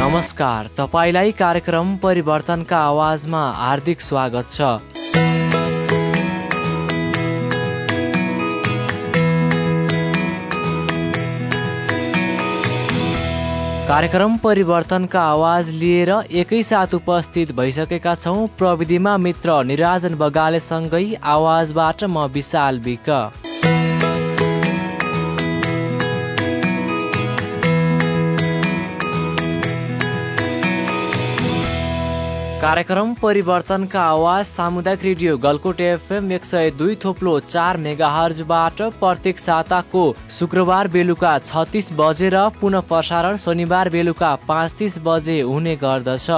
नमस्कार, तपाईलाई कार्यक्रम परिवर्तनका आवाजमा हार्दिक स्वागत छ। कार्यक्रम परिवर्तनका आवाज लिएर एकैसाथ उपस्थित भइसकेका छौं। प्रविधिमा मित्र निराजन बगालेसँगै आवाजबाट म विशाल विक। कार्यक्रम परिवर्तनका आवाज सामुदायिक रेडियो गलकोट एफएम 102.4 मेगाहर्जबाट प्रत्येक साताको शुक्रबार बेलुका 36 बजे र पुनः प्रसारण शनिबार बेलुका 5:30 बजे हुने गर्दछ।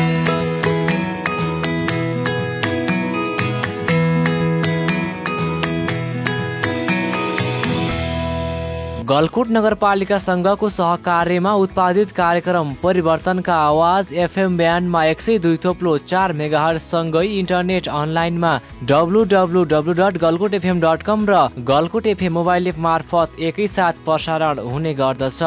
गलकोट नगरपालिकासँगको सहकार्यमा उत्पादित कार्यक्रम परिवर्तनका आवाज एफएम ब्यान्डमा 102.4 मेगाहर्जसँगै इन्टरनेट अनलाइनमा www.galkotfm.com र गलकोट एफएम मोबाइल एप मार्फत एकैसाथ प्रसारण हुने गर्दछ।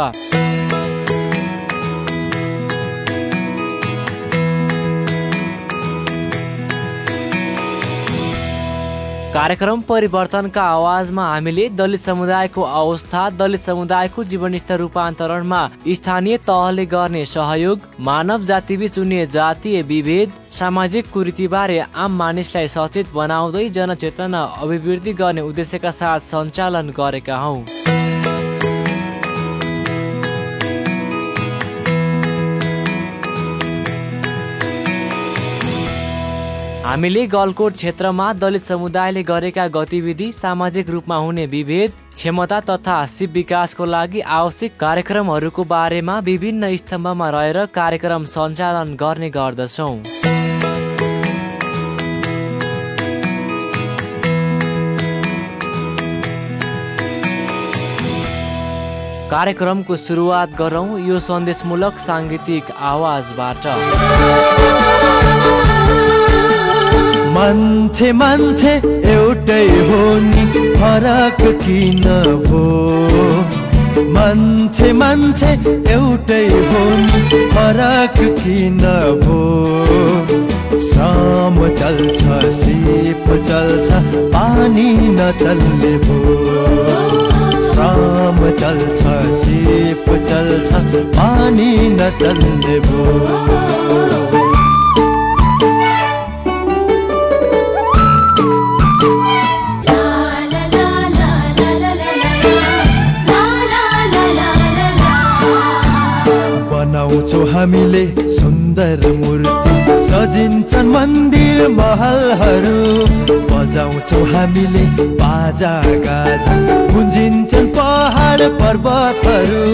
कार्यक्रम परिवर्तनका आवाजमा हामीले दलित समुदायको अवस्था, दलित समुदायको जीवनस्तर रूपान्तरणमा स्थानीय तहले गर्ने सहयोग, मानव जातिबीच हुने जातीय विभेद, सामाजिक कुरीतिबारे आम मानिसलाई सचेत बनाउँदै जनचेतना अभिवृद्धि गर्ने उद्देश्यका साथ सञ्चालन गरेका हौं। हामीले गलकोट क्षेत्रमा दलित समुदायले गरेका गतिविधि, सामाजिक रूपमा हुने विभेद, क्षमता तथा सिप विकासको लागि आवश्यक कार्यक्रमहरूको बारेमा विभिन्न स्तम्भमा रहेर कार्यक्रम सञ्चालन गर्ने गर्दछौं। कार्यक्रमको सुरुवात गरौं यो सन्देशमूलक सांगीतिक आवाजबाट। मान्छे मान्छे एउटै हो नि, फरक किन भो? मान्छे मान्छे एउटै हो नि, फरक किन भो? श्रम चल्छ, सिप चल्छ, पानी नचल्ने भो। श्रम चल्छ, सिप चल्छ, पानी नचल्ने भो। बनाउँछौ हामीले सुन्दर मूर्ति, सजिन्छन् मन्दिर महलहरू। बजाउँछौ हामीले बाजा गाजा, गुन्जिन्छन् पहाड पर्वतहरू।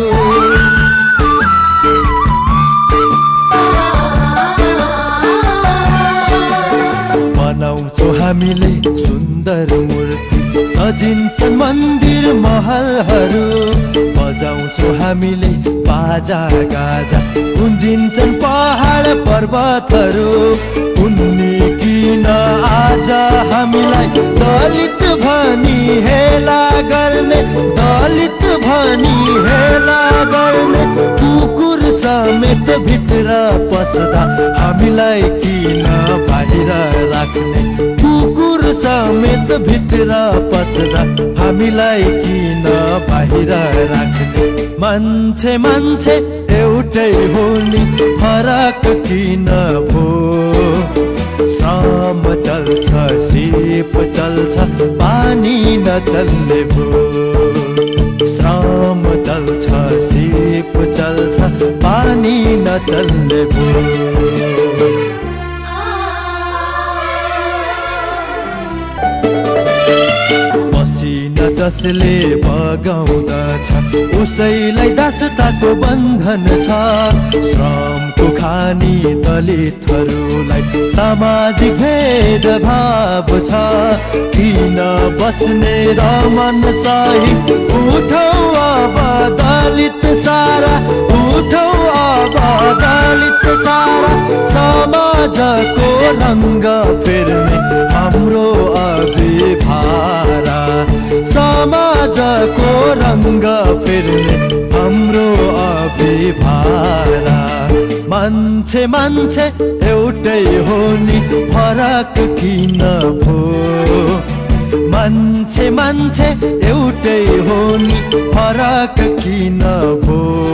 बनाउँछौ हामीले सुन्दर मूर्ति, सजिन्छन् मन्दिर महलहरू। बजाउँछौ हामीले बाजा गाजा, गुन्जिन्छन् पहाड पर्वतहरू। उन्नी किन आज हामीलाई दलित भनी हेला गर्ने, दलित भनी हेला गर्ने? कुकुर समेत भित्र पस्दा हामीलाई किन बाहिर राख्ने? कुकुर समेत भित्र पस्दा हामीलाई किन बाहिर राख्ने? मान्छे मान्छे एउटै हो नि, फरक किन भो? श्रम चल्छ, सिप चल्छ, पानी नचल्ने भो। श्रम चल्छ, सिप चल्छ, पानी नचल्ने भो। पसिना जसले बगाउँदछ उसैलाई दासताको बन्धन छ। श्रमको खानी दलितहरूलाई सामाजिक भेदभाव छ। किन बस्ने रमन सही, उठौँ अब दलित सारा, उठौँ अब दलित सारा। समाजको रङ्ग फेर्ने हाम्रो अभिभारा, समाजको रङ्ग फेर्ने हाम्रो अभिभारा। मान्छे मान्छे एउटै हो नि फरक किन भो मान्छे मान्छे एउटै हो नि फरक किन भो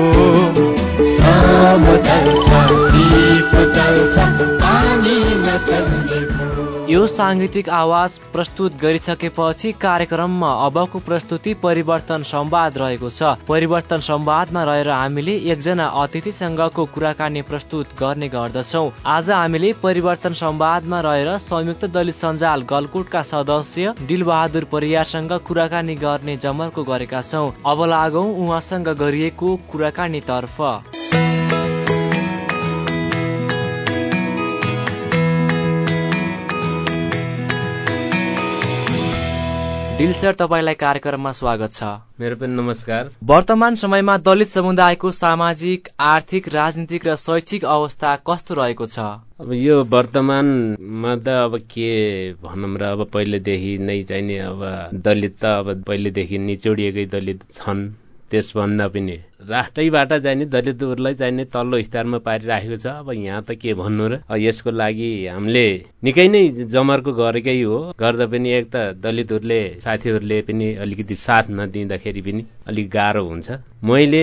साम चल्छ सिप चल्छ पानी नचल्ने भो। यो साङ्गीतिक आवाज प्रस्तुत गरिसकेपछि कार्यक्रममा अबको प्रस्तुति परिवर्तन संवाद रहेको छ। परिवर्तन संवादमा रहेर हामीले एकजना अतिथिसँगको कुराकानी प्रस्तुत गर्ने गर्दछौँ। आज हामीले परिवर्तन संवादमा रहेर संयुक्त दलित सञ्जाल गलकुटका सदस्य दिलबहादुर परियारसँग कुराकानी गर्ने जमर्को गरेका छौँ। अब लागौं उहाँसँग गरिएको कुराकानीतर्फ। दिल सर, तपाईलाई कार्यक्रममा स्वागत छ। मेरो पनि नमस्कार। वर्तमान समयमा दलित समुदायको सामाजिक, आर्थिक, राजनीतिक र शैक्षिक अवस्था कस्तो रहेको छ? अब यो वर्तमानमा त अब के भनौँ र, अब पहिलेदेखि नै चाहिने अब दलित त अब पहिलेदेखि निचोडिएकै दलित छन्। त्यसभन्दा पनि राष्ट्रैबाट चाहिने दलितहरूलाई चाहिने तल्लो स्तरमा पारिराखेको छ। अब यहाँ त के भन्नु र, यसको लागि हामीले निकै नै जमर्को गरेकै हो। गर्दा पनि एक त दलितहरूले साथीहरूले पनि अलिकति साथ नदिँदाखेरि पनि अलिक गाह्रो हुन्छ। मैले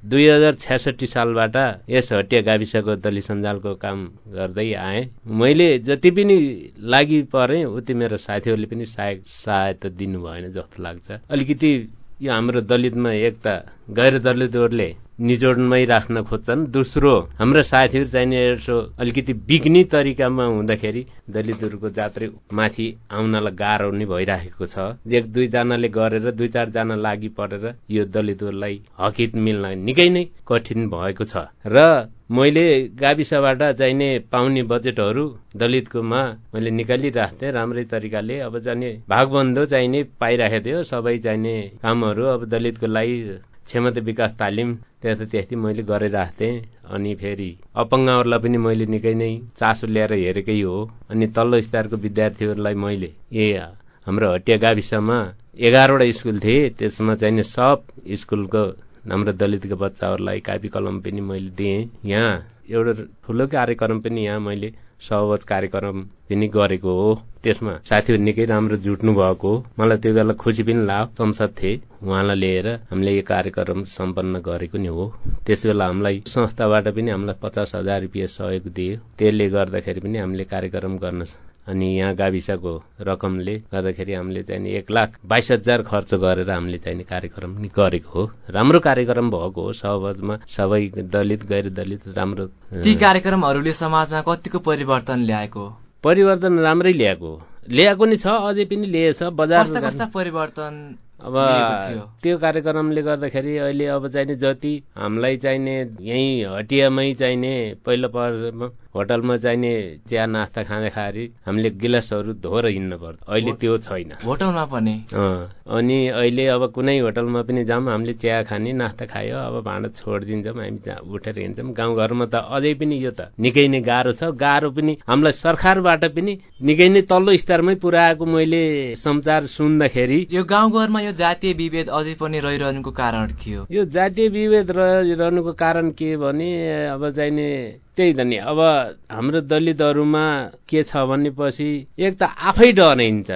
2066 सालबाट यस हटिया गाविसको दलित सञ्जालको काम गर्दै आएँ। मैले जति पनि लागि परेँ उति मेरो साथीहरूले पनि सहायता दिनु भएन जस्तो लाग्छ। अलिकति यो हाम्रो दलितमा एक त गैर दलितहरूले निचोडमै राख्न खोज्छन्, दोस्रो हाम्रो साथीहरू चाहिने यसो अलिकति बिग्नी तरिकामा हुँदाखेरि दलितहरूको जात्रै माथि आउनलाई गाह्रो नै भइराखेको छ। एक दुईजनाले गरेर दुई चारजना लागि परेर यो दलितहरूलाई हकित मिल्न निकै नै कठिन भएको छ। र मैले गाविसबाट चाहिने पाउने बजेटहरू दलितकोमा मैले निकालिराख्थेँ राम्रै तरिकाले। अब चाहिने भागबन्धो चाहिने पाइराखेको थियो सबै चाहिने कामहरू। अब दलितको लागि क्षमता विकास तालिम त्यस्तै मैले गरिराख्थेँ। अनि फेरि अपाङ्गहरूलाई पनि मैले निकै नै चासो ल्याएर हेरेकै हो। अनि तल्लो स्तरको विद्यार्थीहरूलाई मैले हाम्रो हटिया गाविसमा 11वटा स्कुल थिए, त्यसमा चाहिने सब स्कुलको हाम्रो दलितको बच्चाहरूलाई कापी कलम पनि मैले दिएँ। यहाँ एउटा ठुलो कार्यक्रम पनि यहाँ मैले सहज कार्यक्रम पनि गरेको हो। त्यसमा साथीहरू निकै राम्रो जुट्नु भएको हो। मलाई त्यो बेला खुसी पनि लाग्यो। संसद थिए, उहाँलाई लिएर हामीले यो कार्यक्रम सम्पन्न गरेको नि हो। त्यस बेला हामीलाई संस्थाबाट पनि हामीलाई 50,000 रुपियाँ सहयोग दियो। त्यसले गर्दाखेरि पनि हामीले कार्यक्रम गर्न, अनि यहाँ गाविसको रकमले गर्दाखेरि हामीले चाहिँ 1,22,000 खर्च गरेर हामीले चाहिँ कार्यक्रम गरेको हो। राम्रो कार्यक्रम भएको हो। सहजमा सबै दलित गैर दलित राम्रो। ती कार्यक्रमहरूले समाजमा कतिको परिवर्तन ल्याएको? परिवर्तन राम्रै ल्याएको नि छ, अझै पनि लिएछ। बजार कस्ता परिवर्तन अब त्यो कार्यक्रमले गर्दाखेरि अहिले अब चाहिने जति हामीलाई चाहिने यही हटियामै चाहिने पहिलो होटलमा चाहिने चिया नास्ता खाँदाखेरि हामीले गिलासहरू धोएर हिँड्नु पर्छ। अहिले त्यो छैन होटलमा पनि। अनि अहिले अब कुनै होटलमा पनि जाऊँ हामीले चिया खाने नास्ता खायो, अब भाँडा छोडिदिन्छौँ, हामी उठेर हिँड्छौँ। गाउँघरमा त अझै पनि यो त निकै नै गाह्रो छ। गाह्रो पनि हामीलाई सरकारबाट पनि निकै नै तल्लो स्तरमै पुर्याएको मैले समाचार सुन्दाखेरि। यो गाउँघरमा यो जातीय विभेद अझै पनि रहिरहनुको कारण के हो? यो जातीय विभेद रहिरहनुको कारण के भने अब चाहिने त्यही त नि। अब हाम्रो दलितहरूमा के छ भनेपछि एक त आफै डराइन्छ।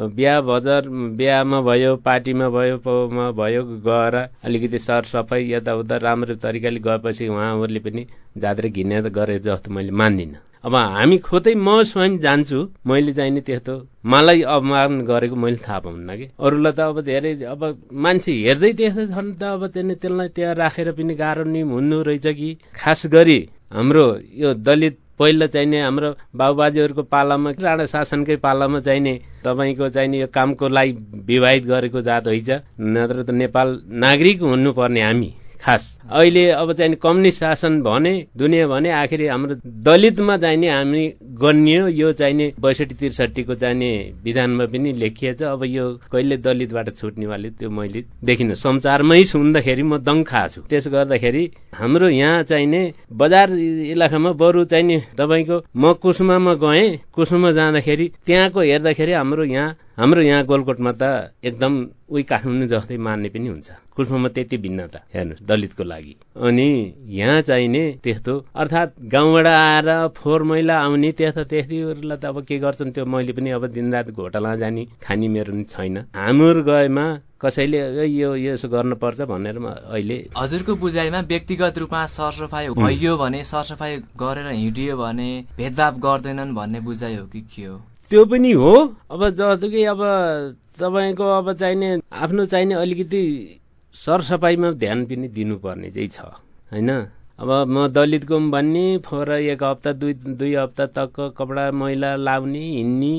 बिहामा भयो, पार्टीमा भयो गएर अलिकति सरसफाइ यताउता राम्रो तरिकाले गएपछि उहाँहरूले पनि जात्रै घिने गरे जस्तो मैले मान्दिनँ। अब हामी खोतै म स्वयं जान्छु, मैले चाहिने त्यस्तो मलाई अपमान गरेको मैले थाहा पाउन्न कि अरूलाई त अब धेरै अब मान्छे हेर्दै त्यस्तो छन् त अब त्यसलाई त्यहाँ राखेर पनि गाह्रो नि हुनु रहेछ कि। खास गरी हाम्रो यो दलित पहिला चाहिने हाम्रो बाबुबाजेहरूको पालामा राणा शासनकै पालामा चाहिने तपाईँको चाहिने यो कामको लागि विवाहित गरेको जात होइन, नत्र त नेपाल नागरिक हुनुपर्ने हामी। खास अहिले अब चाहिने कम्युनिस्ट शासन भने दुनियाँ भने आखिर हाम्रो दलितमा चाहिने हामी गनियो। यो चाहिने 62-63 को चाहिने विधानमा पनि लेखिएछ। अब यो कहिले दलितबाट छुट्नेवाले त्यो मैले देखिन, संसारमै सुन्दाखेरि म दङ खाछु। त्यस गर्दाखेरि हाम्रो यहाँ चाहिने बजार इलाकामा बरु चाहिने तपाईँको म कुसुमामा गएँ, कुसुमा जाँदाखेरि त्यहाँको हेर्दाखेरि हाम्रो यहाँ हाम्रो यहाँ गोलकोटमा त एकदम उही काठमाडौँ जस्तै मान्ने पनि हुन्छ। कुल्फोमा त्यति भिन्नता हेर्नुहोस् दलितको लागि। अनि यहाँ चाहिने त्यस्तो अर्थात् गाउँबाट आएर फोहोर मैला आउने त्यस्तीहरूलाई त अब के गर्छन् त्यो मैले पनि अब दिनरात घोटाला जाने खानी मेरो नि छैन। हाम्रो गएमा कसैले यो यसो गर्नुपर्छ भनेर अहिले हजुरको बुझाइमा व्यक्तिगत रूपमा सरसफाई भइयो भने सरसफाई गरेर हिँडियो भने भेदभाव गर्दैनन् भन्ने बुझाइ हो कि के हो? त्यो पनि हो। अब जस्तो कि अब तपाईँको अब चाहिने आफ्नो चाहिने अलिकति सरसफाइमा ध्यान पनि दिनुपर्ने चाहिँ छ होइन। अब म दलितको भन्ने फोहोर एक हप्ता दुई हप्ता तक कपडा मैला लाउने हिँड्ने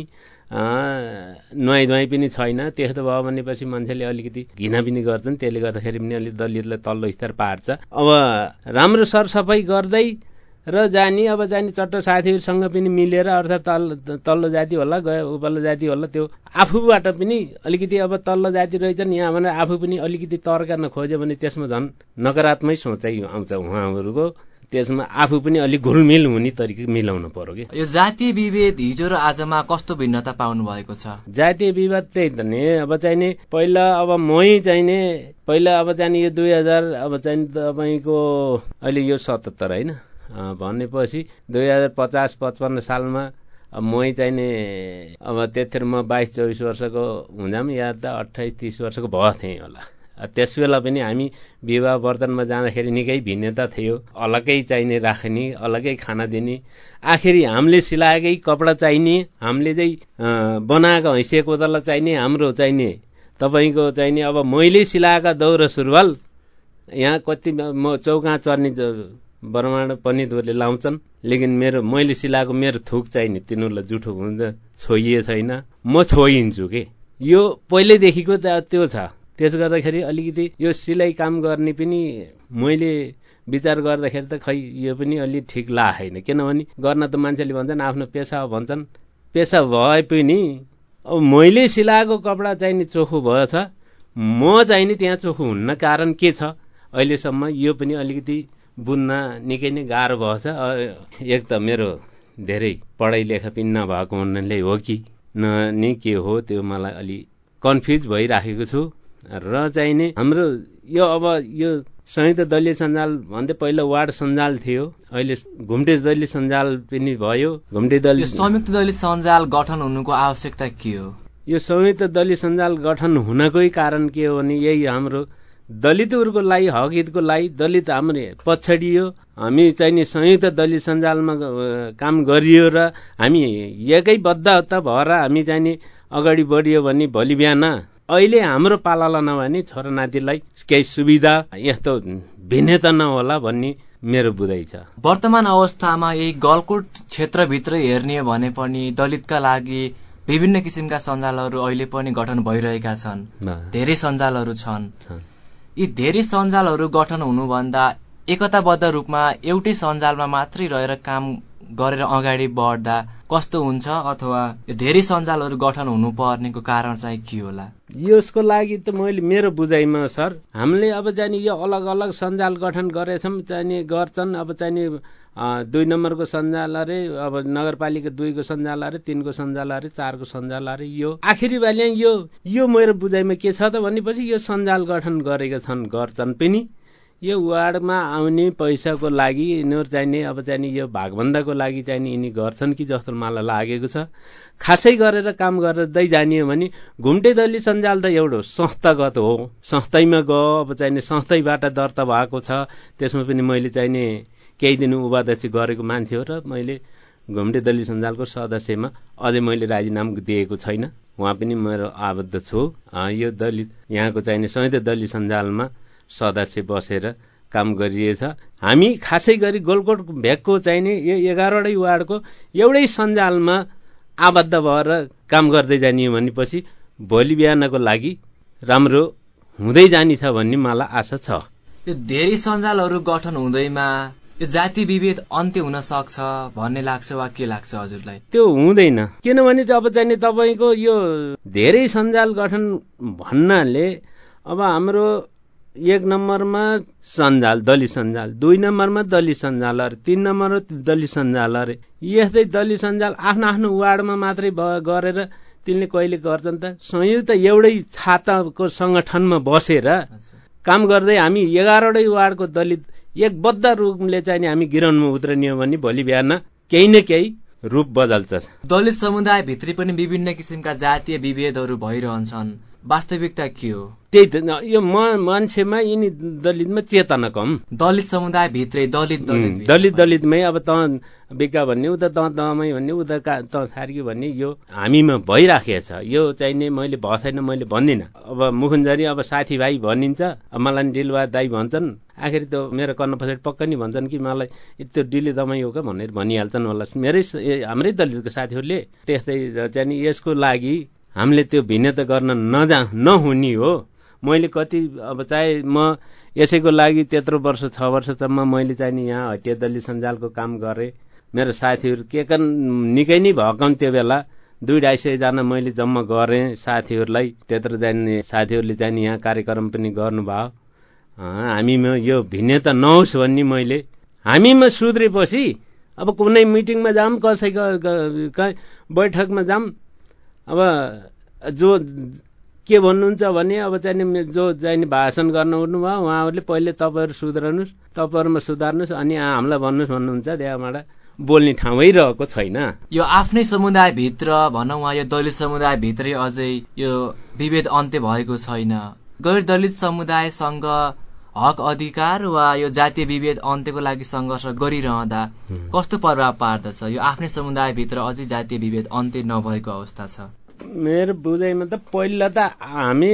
नुहाइ धुवाइ पनि छैन। त्यस्तो भयो भनेपछि मान्छेले अलिकति घृणा पनि गर्छन्। त्यसले गर्दाखेरि पनि अलिक दलितलाई तल्लो स्तर पार्छ। अब राम्रो सरसफाइ गर्दै र जाने अब जाने चट्ट साथीहरूसँग पनि मिलेर अर्थात् तल्लो जाति होला उपल्लो जाति होला त्यो आफूबाट पनि अलिकति अब तल्लो जाति रहेछन् यहाँ भनेर आफू पनि अलिकति तर्कान खोज्यो भने त्यसमा झन् नकारात्मक सोचाइ आउँछ उहाँहरूको। त्यसमा आफू पनि अलिक घुलमिल हुने तरिका मिलाउनु पर्यो कि। यो जातीय विभेद हिजो र आजमा कस्तो भिन्नता पाउनु भएको छ? जातीय विभेद त्यही त नि अब चाहिने पहिला अब मै चाहिने पहिला अब चाहिने यो 2000 अब चाहिने तपाईँको अहिले यो 77 होइन भनेपछि 2050-55 सालमा मै चाहिने अब त्यतिखेर म 22-24 वर्षको हुँदाम या त 28-30 वर्षको भयो थिएँ होला। त्यस बेला पनि हामी विवाह वर्तनमा जाँदाखेरि निकै भिन्नता थियो। अलग्गै चाहिने राख्ने अलग्गै खाना दिने आखिरी हामीले सिलाएकै कपडा चाहिने हामीले चाहिँ बनाएको हैसिया कोदाला चाहिने हाम्रो चाहिने तपाईँको चाहिने अब मैले सिलाएका दौरा सुरुवाल यहाँ कति म चौका चर्नी बर्माड पनितहरूले लाउँछन् लेकिन मैले सिलाएको मेरो थुक चाहिने तिनीहरूलाई जुठो हुन्छ छोइए छैन म छोइन्छु के। यो पहिल्यैदेखिको त्यो छ। त्यसो गर्दाखेरि अलिकति यो सिलाइ काम गर्ने पनि मैले विचार गर्दाखेरि त खै यो पनि अलि ठिक लागेन। किनभने गर्न त मान्छेले भन्छन् आफ्नो पेसा हो भन्छन्। पेसा भए पनि अब मैले सिलाएको कपडा चाहिने चोखो भएछ म चाहिने त्यहाँ चोखो हुन्न। कारण के छ अहिलेसम्म यो पनि अलिकति बुझ्न निकै नै गाह्रो भएछ। एक त मेरो धेरै पढाइ लेखा पनि नभएको हुनाले हो कि नि के हो त्यो मलाई अलि कन्फ्युज भइराखेको छु। र चाहिने हाम्रो यो अब यो संयुक्त दलीय सञ्जाल भन्दै पहिला वार्ड सञ्जाल थियो अहिले घुम्टे दलीय सञ्जाल पनि भयो। घुम्टे दलीय संयुक्त दलीय सञ्जाल गठन हुनुको आवश्यकता के हो? यो संयुक्त दलीय सञ्जाल गठन हुनकै कारण के हो भने यही हाम्रो दलितहरूको लागि हक हितको लागि दलित हाम्रो पछाडियो हामी चाहिने संयुक्त दलीय सञ्जालमा काम गरियो र हामी एकैबद्धता भएर हामी चाहिने अगाडि बढियो भने भोलि बिहान अहिले हाम्रो पालाला नभने छोरा नातिलाई केही सुविधा यस्तो भिन्नता नहोला भन्ने मेरो बुझाइ छ। वर्तमान अवस्थामा यही गलकोट क्षेत्रभित्र हेर्ने भने पनि दलितका लागि विभिन्न किसिमका सञ्जालहरू अहिले पनि गठन भइरहेका छन्। धेरै सञ्जालहरू छन्। यी धेरै सञ्जालहरू गठन हुनुभन्दा एकताबद्ध रूपमा एउटै सञ्जालमा मात्रै रहेर काम गरेर अगाडि बढ्दा कस्तो हुन्छ अथवा धेरै सञ्जालहरू गठन हुनुपर्नेको कारण चाहिँ के होला? यसको लागि त मैले मेरो बुझाइमा सर हामीले अब चाहिँ यो अलग अलग सञ्जाल गठन गरेछौँ चाहिने गर्छन्। अब चाहिने 2 नम्बरको सञ्जाल अरे अब नगरपालिका 2 को सञ्जाल अरे 3 को सञ्जाल अरे 4 को सञ्जाल अरे यो आखिरी बाले यो मेरो बुझाइमा के छ त भनेपछि यो सञ्जाल गठन गरेका छन् गर्छन् पनि यो वार्डमा आउने पैसाको लागि यिनीहरू चाहिने अब चाहिने यो भागभन्दाको लागि चाहिने यिनी गर्छन् कि जस्तो मलाई लागेको छ। खासै गरेर काम गर्दै जानियो भने घुम्टे दलीय सञ्जाल त एउटा संस्थागत हो। संस्थामा गयो अब चाहिने संस्थाबाट दर्ता भएको छ। त्यसमा पनि मैले चाहिने केही दिन उपाध्यक्ष गरेको मान्छे हो र मैले घुम्टे दलीय सञ्जालको सदस्यमा अझै मैले राजीनामा दिएको छैन। उहाँ पनि मेरो आबद्ध छु। यो दलित यहाँको चाहिने संयुक्त दलीय सञ्जालमा सदस्य बसेर काम गरिएछ। हामी खासै गरी गोलकोट भेगको चाहिने यो 11वटै वार्डको एउटै सञ्जालमा आबद्ध भएर काम गर्दै जानियो भनेपछि भोलि बिहानको लागि राम्रो हुँदै जानेछ भन्ने मलाई आशा छ। यो धेरै सञ्जालहरू गठन हुँदैमा यो जाति विभेद अन्त्य हुन सक्छ भन्ने लाग्छ वा के लाग्छ हजुरलाई? त्यो हुँदैन। किनभने अब चाहिने तपाईँको यो धेरै सञ्जाल गठन भन्नाले अब हाम्रो 1 नम्बरमा सञ्जाल दलित सञ्जाल 2 नम्बरमा दलित सञ्जाल अरे 3 नम्बरमा दलित सञ्जाल अरे यस्तै दलित सञ्जाल आफ्नो आफ्नो वार्डमा मात्रै गरेर तिनले कहिले गर्छन् त? संयुक्त एउटै छाताको संगठनमा बसेर काम गर्दै हामी 11वटै वार्डको दलित एक बद्ध रूपले चाहिँ हामी गिराउनमा उत्रनियो भने भोलि बिहान केही न केही रूप बदल्छ। दलित समुदाय भित्री पनि विभिन्न किसिमका जातीय विभेदहरू भइरहन्छन्, वास्तविकता के हो? त्यही त यो मान्छेमा यिनी दलितमा चेतना कम। दलित समुदाय भित्रै दलितमै अब त बिका भन्ने उता तमै भन्ने उता त सार्की भन्ने यो हामीमा भइराखेको छ। यो चाहिँ नि मैले भएन मैले भन्दिनँ। अब मुखुन्जरी अब साथीभाइ भनिन्छ, मलाई डिलवा दाई भन्छन्, आखिर त्यो मेरो कन्न पछाडि पक्का नि भन्छन् कि मलाई त्यो डिले दमाई हो क्या भनेर भनिहाल्छन् होला हाम्रै दलितको साथीहरूले। त्यस्तै चाहिँ नि यसको लागि हामीले त्यो भिन्नता गर्न नहुने हो। मैले कति अब चाहे म यसैको लागि त्यत्रो वर्ष 6 वर्षसम्म मैले चाहिँ नि यहाँ हटिया दलित सञ्जालको काम गरेँ। मेरो साथीहरू के निकै नै भएकन् त्यो बेला 200-250 जना मैले जम्मा गरेँ साथीहरूलाई। त्यत्रो जाने साथीहरूले चाहिँ यहाँ कार्यक्रम पनि गर्नुभयो। हामीमा यो भिन्नता नहोस् भन्ने मैले हामीमा सुध्रेपछि अब कुनै मिटिङमा जाऊँ, कसैको बैठकमा जाऊँ, अब जो के भन्नुहुन्छ भने अब चाहिँ जो चाहिँ भाषण गर्न उठ्नुभयो उहाँहरूले पहिले तपाईँहरू सुध्रनुहोस्, तपाईँहरूमा सुधार्नुहोस् अनि हामीलाई भन्नुहोस् भन्नुहुन्छ। त्यहाँबाट बोल्ने ठाउँै रहेको छैन। यो आफ्नै समुदायभित्र भनौँ वा यो दलित समुदायभित्रै अझै यो विभेद अन्त्य भएको छैन। गैर दलित समुदायसँग हक अधिकार वा यो जातीय विभेद अन्त्यको लागि सङ्घर्ष गरिरहँदा कस्तो प्रभाव पार्दछ? यो आफ्नै समुदायभित्र अझै जातीय विभेद अन्त्य नभएको अवस्था छ। मेरो बुझाइमा त पहिला त हामी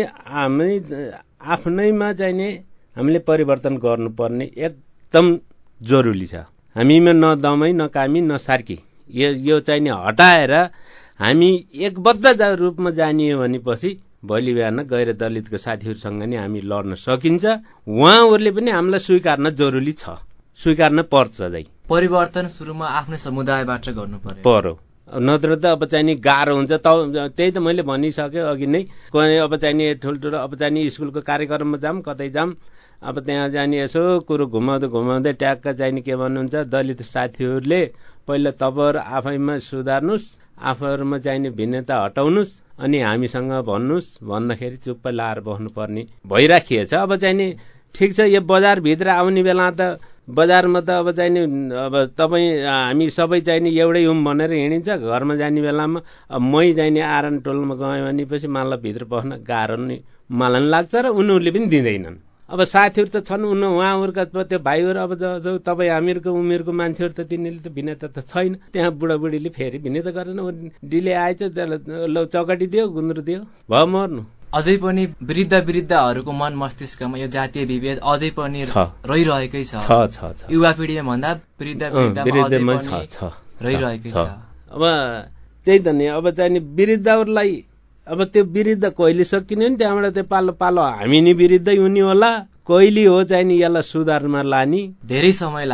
आफ्नैमा चाहिँ नि हामीले परिवर्तन गर्नुपर्ने एकदम जरुरी छ। हामीमा न दमै न कामी न सार्की यो चाहिँ नि हटाएर हामी एकबद्ध रूपमा जानियो भनेपछि भोलि बिहान गैर दलितको साथीहरूसँग नि हामी लड्न सकिन्छ। उहाँहरूले पनि हामीलाई स्वीकार्न जरुरी छ, स्वीकार्न पर्छ। परिवर्तन सुरुमा आफ्नै समुदायबाट गर्नु पर्यो, नत्र त अब चाहिँ नि गाह्रो हुन्छ। त्यही त मैले भनिसकेँ अघि नै। अब चाहिँ नि ठुल्ठुलो अब चाहिँ नि स्कुलको कार्यक्रममा जाऊँ, कतै जाऊँ, अब त्यहाँ जाने यसो कुरो घुमाउँदै ट्याक्क चाहिँ नि के भन्नुहुन्छ, दलित साथीहरूले पहिला तपाईँहरू आफैमा सुधार्नुहोस्, आफूहरूमा चाहिँ नि भिन्नता हटाउनुहोस् अनि हामीसँग भन्नुहोस् भन्दाखेरि चुप्प लाएर बस्नुपर्ने भइराखिएको छ। अब चाहिँ नि ठिक छ, यो बजारभित्र आउने बेला त बजारमा त अब चाहिँ नि अब हामी सबै चाहिँ नि एउटै हुँ भनेर हिँडिन्छ। घरमा जाने बेलामा अब मै चाहिँ नि आरन टोलमा गएँ भनेपछि मलाई भित्र पस्न गाह्रो नि मलाई पनि लाग्छ र उनीहरूले पनि दिँदैनन्। अब साथीहरू त छन्, उहाँहरूका त्यो भाइहरू अब तपाईँ हामीहरूको उमेरको मान्छेहरू त तिनीहरूले त भिन्नता त छैन। त्यहाँ बुढाबुढीले फेरि भिन्नता गर्छन्, डिले आएछ ल चौकाटी दियो, गुन्द्रो दियो, भयो मर्नु। अझै पनि वृद्धहरूको मन मस्तिष्कमा यो जातीय विभेद अझै पनि रहिरहेकै छ। युवा पिँढीमा भन्दा वृद्धमा रहिरहेकै छ। अब त्यही त नि, अब चाहिँ नि वृद्धहरूलाई अब त्यो विरुद्ध कहिले सकिने नि, त्यहाँबाट त्यो पालो पालो हामी नि विरुद्धै हुने होला, कहिले हो चाहिँ नि यसलाई सुधारमा लाने धेरै समय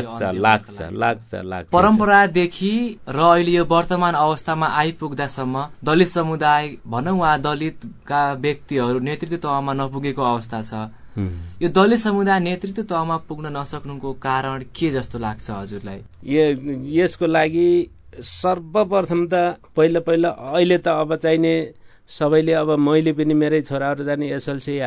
लाग्छ। परम्परादेखि र अहिले यो वर्तमान अवस्थामा आइपुग्दासम्म दलित समुदाय भनौँ वा दलितका व्यक्तिहरू नेतृत्व तहमा नपुगेको अवस्था छ। यो दलित समुदाय नेतृत्व तहमा पुग्न नसक्नुको कारण के जस्तो लाग्छ हजुरलाई? यसको लागि सर्वप्रथम त पहिला अहिले त अब चाहिँ नि सबैले अब मैले पनि मेरै छोराहरू जाने एसएलसी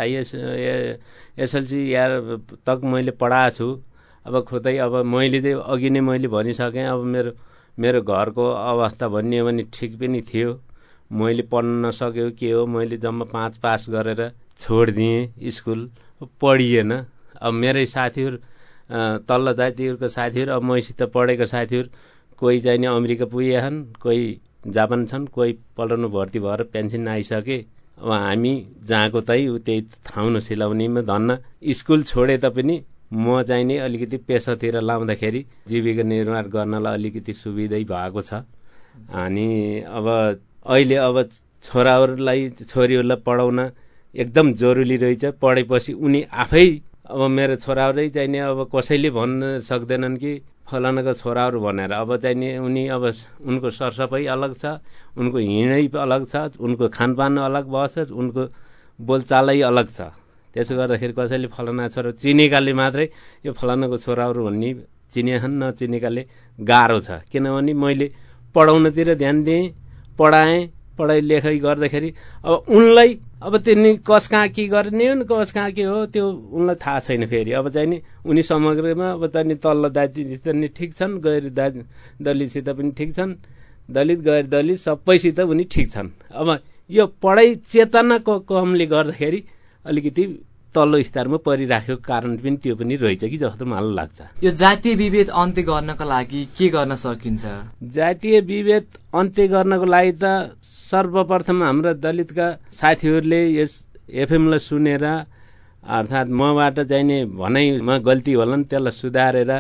तक मैले पढाएको छु। अब खुदै अब मैले चाहिँ अघि नै मैले भनिसकेँ। अब मेरो घरको अवस्था भनियो भने ठिक पनि थियो, मैले पढ्न नसक्यो के हो, मैले जम्मा 5 पास गरेर छोडिदिएँ, स्कुल पढिएन। अब मेरै साथीहरू तल्लो जातिहरूको साथीहरू, अब मैसित पढेको साथीहरू कोही चाहिँ नि अमेरिका पुगेछन्, कोही जापान छन्, कोही पढ्नु भर्ती भएर पेन्सन आइसके। अब हामी जहाँको त्यही थाउन सिलाउनेमा धन्न स्कुल छोडे तापनि म चाहिँ नि अलिकति पेसातिर लाउँदाखेरि जीविका निर्वाह गर्नलाई अलिकति सुविधै भएको छ। अनि अब अहिले अब छोरीहरूलाई पढाउन एकदम जरुरी रहेछ। पढेपछि उनी आफै अब मेरो छोराहरू चाहिँ नि अब कसैले भन्न सक्दैनन् कि फलानाको छोराहरू भनेर। अब चाहिँ नि उनी अब उनको सरसफाइ अलग छ, उनको हिँडै अलग छ, उनको खानपान अलग बस्छ, उनको बोलचालै अलग छ। त्यसो गर्दाखेरि कसैले फलाना छोरा चिनेकाले मात्रै यो फलानाको छोराहरू भन्ने चिनेछन्, नचिनेकाले गाह्रो छ। किनभने मैले पढाउनतिर ध्यान दिएँ, पढाएँ, पढाइ लेखाइ गर्दाखेरि अब उनलाई अब तिनी कस कहाँ के गर्ने हो कस कहाँ के हो त्यो उनलाई थाहा छैन। फेरि अब चाहिँ नि उनी समग्रमा अब चाहिँ तल्लो जातिसित नि ठिक छन्, गैर दलितसित पनि ठिक छन्, दलित गैर दलित सबैसित उनी ठिक छन्। अब यो पढाइ चेतनाको कमले गर्दाखेरि अलिकति तल्लो स्तरमा परिराखेको कारण पनि त्यो पनि रहेछ कि जस्तो मलाई लाग्छ। यो जातीय विभेद अन्त्य गर्नको लागि के गर्न सकिन्छ? जातीय विभेद अन्त्य गर्नको लागि त सर्वप्रथम हाम्रा दलितका साथीहरूले यस एफएमलाई सुनेर अर्थात् मबाट चाहिने भनाइमा गल्ती होला नि त्यसलाई सुधारेर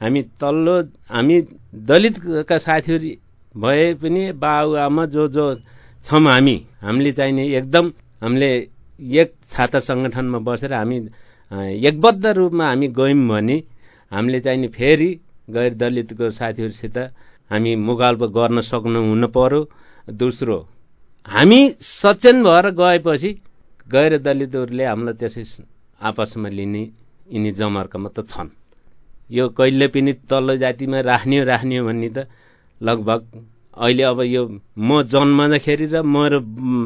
हामी दलितका साथीहरू भए पनि बाबुआमा जो छौँ हामीले चाहिने एकदम हामीले एक छात्र संगठनमा बसेर हामी एकबद्ध रूपमा हामी गयौँ भने हामीले चाहिने फेरि गैर दलितको साथीहरूसित हामी मुकाबला गर्न सक्नु हुन पर्यो। दोस्रो, हामी सचेत भएर गएपछि गैर दलितहरूले हामीलाई त्यसै आपसमा लिने यिनी जमर्कामा त छन्। यो कहिले पनि तल्लो जातिमा राख्ने भन्ने त लगभग अहिले अब यो म जन्मदाखेरि र मेरो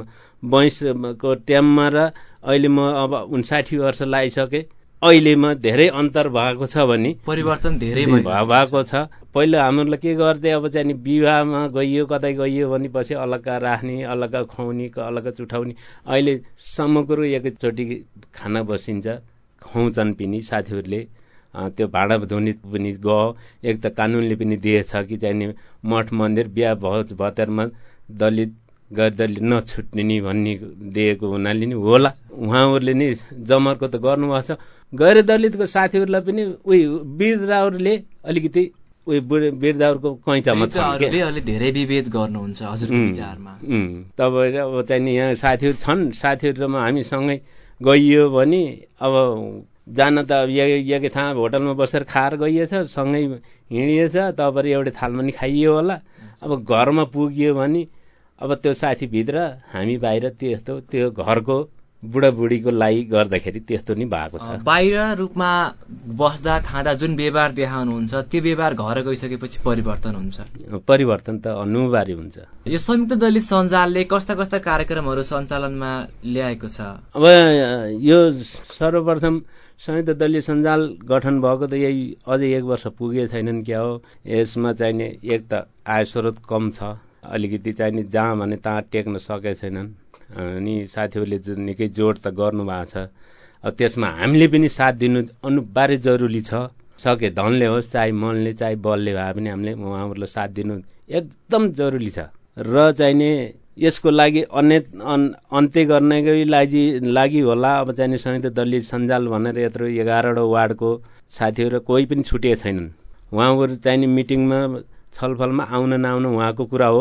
वयसको टाइममा र अहिले म अब 59 वर्ष लागिसके अहिलेमा धेरै अन्तर भएको छ भने परिवर्तन धेरै भएको छ। पहिला हामीहरूले के गर्थे अब चाहिँ विवाहमा गइयो कतै गइयो भने पछि अलग्गा राख्ने अलग्गा खुवाउने अलग्गा चुठाउने। अहिले समग्र एकैचोटि खाना बसिन्छ, खुवाउँछन् पनि साथीहरूले। त्यो भाँडा धुने पनि गयो। एक त कानुनले पनि दिएछ कि चाहिँ मठ मन्दिर बिहा भोज भतेरमा दलित गैर दलित नछुट्ने भन्ने दिएको हुनाले नि होला उहाँहरूले नि जमर्को त गर्नुभएको छ। गैर दलितको साथीहरूलाई पनि वृद्धहरूले अलिकति वृद्धहरूको कैँचामा अलि धेरै विभेद गर्नुहुन्छ हजुरको विचारमा? तपाईँ अब चाहिँ यहाँ साथीहरू छन्, साथीहरूमा हामीसँगै गइयो भने अब जान त अब एकै ठाउँ होटलमा बसेर खाएर गइएछ, सँगै हिँडिएछ, तपाईँ एउटै थालमा नि खाइयो होला। अब घरमा पुगियो भने अब त्यो साथीभित्र हामी बाहिर त्यस्तो त्यो घरको बुढाबुढीको लागि गर्दाखेरि त्यस्तो नि भएको छ। बाहिर रूपमा बस्दा खाँदा जुन व्यवहार देखाउनुहुन्छ त्यो व्यवहार घर गइसकेपछि परिवर्तन हुन्छ? परिवर्तन त अनिवार्य हुन्छ। यो संयुक्त दलित सञ्जालले कस्ता कस्ता कार्यक्रमहरू सञ्चालनमा ल्याएको छ? अब यो सर्वप्रथम संयुक्त दलित सञ्जाल गठन भएको त यही अझै 1 वर्ष पुगे छैनन् क्या हो। यसमा चाहिने एक त आय स्रोत कम छ, अलिकति चाहिने जहाँ भने तहाँ टेक्न सके छैनन् अनि साथीहरूले निकै जोड त गर्नुभएको छ। अब त्यसमा हामीले पनि साथ दिनु अनिवार्य जरुरी छ। सके धनले होस् चाहे मनले चाहे बलले भए पनि हामीले उहाँहरूलाई साथ दिनु एकदम जरुरी छ। र चाहिने यसको लागि अन्त्य गर्नकै लागि होला। अब चाहिने संयुक्त दलित सञ्जाल भनेर यत्रो 11वटा वार्डको साथीहरू कोही पनि छुटिए छैनन्। उहाँहरू चाहिने मिटिङमा छलफलमा आउन नआउन उहाँको कुरा हो।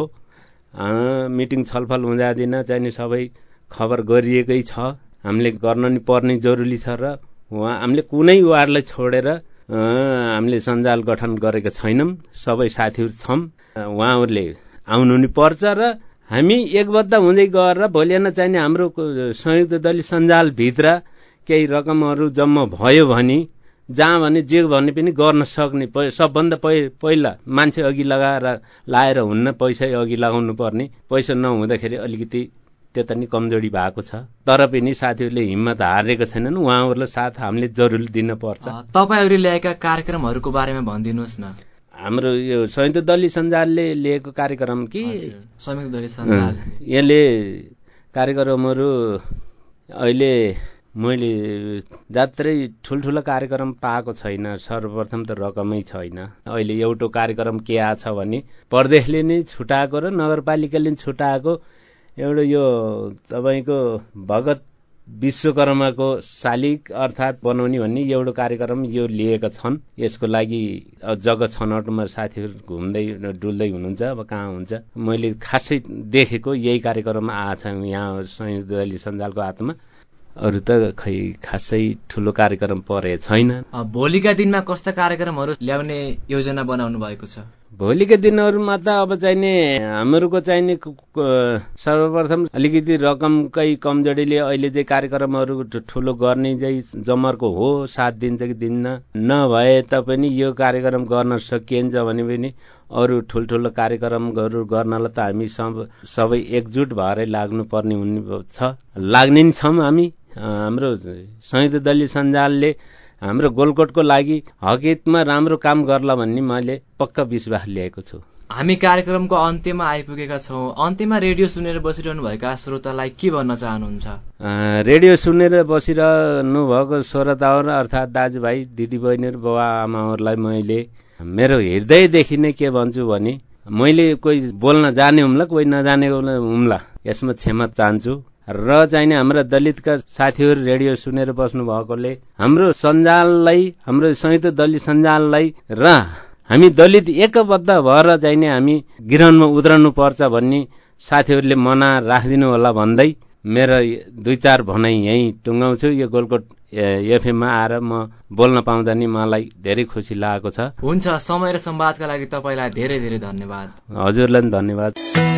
मिटिङ छलफल हुँदा दिन चाहिने सबै खबर गरिएकै छ। हामीले गर्न नि पर्ने जरुरी छ र हामीले कुनै वार्डलाई छोडेर हामीले सञ्जाल गठन गरेका छैनौँ। सबै साथीहरू छौँ, उहाँहरूले आउनु नि पर्छ र हामी एकबद्ध हुँदै गएर भोलि चाहिने हाम्रो संयुक्त दलित सञ्जालभित्र केही रकमहरू जम्मा भयो भने जहाँ भने जे भने पनि गर्न सक्ने सबभन्दा पहिला मान्छे अघि लाएर हुन्न, पैसा अघि लगाउनु पर्ने। पैसा नहुँदाखेरि अलिकति त्यता नि कमजोरी भएको छ। तर पनि साथीहरूले हिम्मत हारेको छैनन्, उहाँहरूलाई साथ हामीले जरुर दिन पर्छ। तपाईहरूले ल्याएका कार्यक्रमहरूको बारेमा भनिदिनुहोस् न। हाम्रो यो संयुक्त दलित सञ्जालले लिएको कार्यक्रम कि संयुक्त दलित सञ्जाल यसले कार्यक्रमहरू अहिले मैले जात्रै ठुल्ठुलो कार्यक्रम पाएको छैन। सर्वप्रथम त रकमै छैन। अहिले एउटा कार्यक्रम के आछ भने प्रदेशले नै छुटाएको र नगरपालिकाले नि छुटाएको एउटा यो तपाईँको भगत विश्वकर्माको शालिग अर्थात् बनाउने भन्ने एउटा कार्यक्रम यो लिएका छन्। यसको लागि जग्गा छनौटमा साथीहरू घुम्दै डुल्दै हुनुहुन्छ। अब कहाँ हुन्छ मैले खासै देखेको यही कार्यक्रममा आछ यहाँ संयुक्त दलित सञ्जालको हातमा। अरू त खै खासै ठुलो कार्यक्रम परे छैन। भोलिका दिनमा कस्ता कार्यक्रमहरू ल्याउने योजना बनाउनु भएको छ? भोलिका दिनहरूमा त अब चाहिने हामीहरूको चाहिने सर्वप्रथम अलिकति रकमकै कमजोरीले अहिले चाहिँ कार्यक्रमहरू ठुलो गर्ने चाहिँ जमर्को हो, साथ दिन्छ कि दिन्न नभए तापनि यो कार्यक्रम गर्न सकिन्छ भने पनि अरू ठुल्ठुलो कार्यक्रमहरू गर्नलाई त हामी सबै एकजुट भएरै लाग्नुपर्ने हुने छ। लाग्ने नि छौँ हामी। हाम्रो संयुक्त दलीय सञ्जालले हाम्रो गोलकोटको लागि हकिकतमा राम्रो काम गर्ला भन्ने मैले पक्का विश्वास लिएको छु। हामी कार्यक्रमको अन्त्यमा आइपुगेका छौँ। अन्त्यमा रेडियो सुनेर बसिरहनु भएका श्रोतालाई के भन्न चाहनुहुन्छ? रेडियो सुनेर बसिरहनु भएको श्रोताहरू अर्थात् दाजुभाइ दिदीबहिनीहरू बाबा आमाहरूलाई मैले मेरो हृदयदेखि नै के भन्छु भने मैले कोही बोल्न जाने हुम्ला कोही नजाने हुम्ला यसमा क्षमा चाहन्छु र चाहिने हाम्रा दलितका साथीहरू रेडियो सुनेर बस्नु भएकोले हाम्रो सञ्जाललाई हाम्रो संयुक्त दलित सञ्जाललाई र हामी दलित एकबद्ध भएर चाहिने हामी गिरहनमा उत्रनु पर्छ भन्ने साथीहरूले मना राखिदिनु होला भन्दै मेरो 2-4 भनाइ यही टुङ्गाउँछु। यो गोलकोट एफएममा आएर म बोल्न पाउँदा नि मलाई धेरै खुसी लागेको छ। हुन्छ, समय र संवादका लागि तपाईलाई धेरै धेरै धन्यवाद। हजुरलाई पनि धन्यवाद।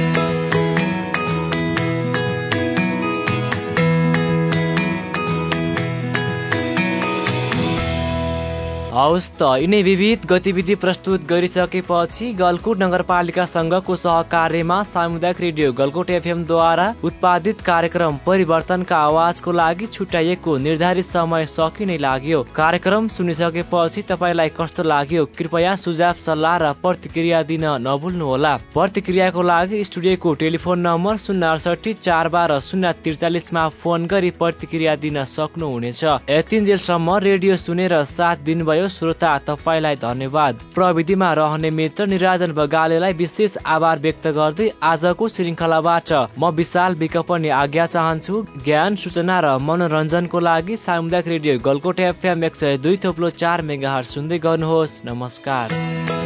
हवस् त, यिनै विविध गतिविधि प्रस्तुत गरिसकेपछि गलकुट नगरपालिकासँगको सहकार्यमा सामुदायिक रेडियो गलकुट एफएमद्वारा उत्पादित कार्यक्रम परिवर्तनका आवाजको लागि छुट्याइएको निर्धारित समय सकिनै लाग्यो। कार्यक्रम सुनिसकेपछि तपाईलाई कस्तो लाग्यो कृपया सुझाव सल्लाह र प्रतिक्रिया दिन नभुल्नुहोला। प्रतिक्रियाको लागि स्टुडियोको टेलिफोन नम्बर 068 412 043 फोन गरी प्रतिक्रिया दिन सक्नुहुनेछ। यतिन्जेलसम्म रेडियो सुनेर साथ दिनुभयो श्रोता तपाईलाई धन्यवाद। प्रविधिमा रहने मित्र निराजन बगालेलाई विशेष आभार व्यक्त गर्दै आजको श्रृङ्खलाबाट म विशाल विकपनी आज्ञा चाहन्छु। ज्ञान सूचना र मनोरञ्जनको लागि सामुदायिक रेडियो गलकोट एफएम 102.4 मेगाहर्ज सुन्दै गर्नुहोस्। नमस्कार।